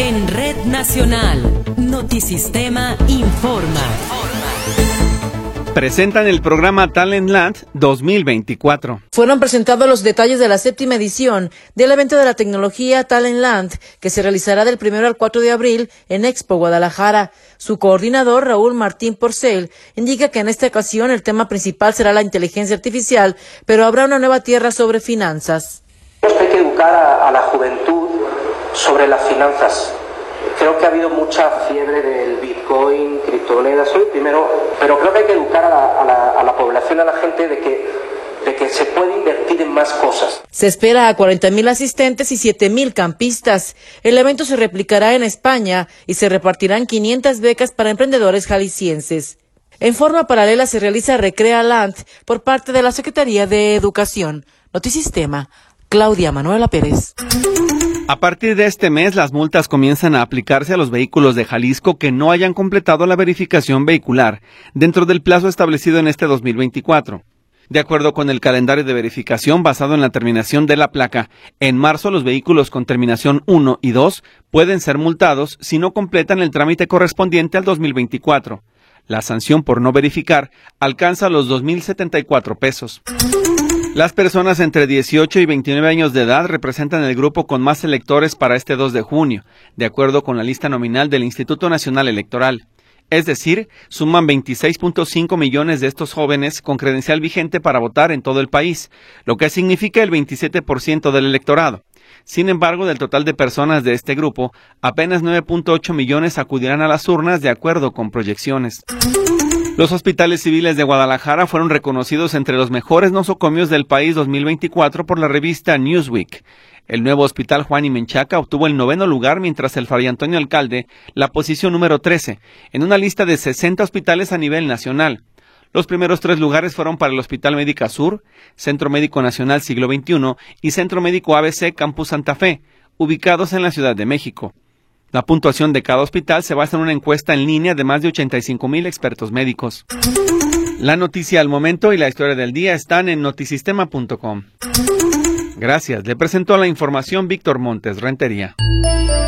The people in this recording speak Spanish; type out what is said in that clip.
En Red Nacional, Notisistema informa. Presentan el programa Talentland 2024. Fueron presentados los detalles de la 7ª edición del evento de la tecnología Talentland, que se realizará del 1 al 4 de abril en Expo Guadalajara. Su coordinador, Raúl Martín Porcel, indica que en esta ocasión el tema principal será la inteligencia artificial, pero habrá una nueva tierra sobre finanzas. Hay que educar a la juventud sobre las finanzas. Creo que ha habido mucha fiebre del Bitcoin, criptomonedas, primero, pero creo que hay que educar a la población, a la gente de que se puede invertir en más cosas. Se espera a 40,000 asistentes y 7,000 campistas. El evento se replicará en España y se repartirán 500 becas para emprendedores jaliscienses. En forma paralela se realiza Recrea Land por parte de la Secretaría de Educación. Notisistema, Claudia Manuela Pérez. A partir de este mes, las multas comienzan a aplicarse a los vehículos de Jalisco que no hayan completado la verificación vehicular dentro del plazo establecido en este 2024. De acuerdo con el calendario de verificación basado en la terminación de la placa, en marzo los vehículos con terminación 1 y 2 pueden ser multados si no completan el trámite correspondiente al 2024. La sanción por no verificar alcanza los 2,074 pesos. Las personas entre 18 y 29 años de edad representan el grupo con más electores para este 2 de junio, de acuerdo con la lista nominal del Instituto Nacional Electoral. Es decir, suman 26.5 millones de estos jóvenes con credencial vigente para votar en todo el país, lo que significa el 27% del electorado. Sin embargo, del total de personas de este grupo, apenas 9.8 millones acudirán a las urnas de acuerdo con proyecciones. Los hospitales civiles de Guadalajara fueron reconocidos entre los mejores nosocomios del país 2024 por la revista Newsweek. El nuevo Hospital Juan y Menchaca obtuvo el 9º lugar, mientras el Fray Antonio Alcalde la posición número 13, en una lista de 60 hospitales a nivel nacional. Los primeros 3 lugares fueron para el Hospital Médica Sur, Centro Médico Nacional Siglo XXI y Centro Médico ABC Campus Santa Fe, ubicados en la Ciudad de México. La puntuación de cada hospital se basa en una encuesta en línea de más de 85,000 expertos médicos. La noticia al momento y la historia del día están en notisistema.com. Gracias. Le presentó la información Víctor Montes Rentería.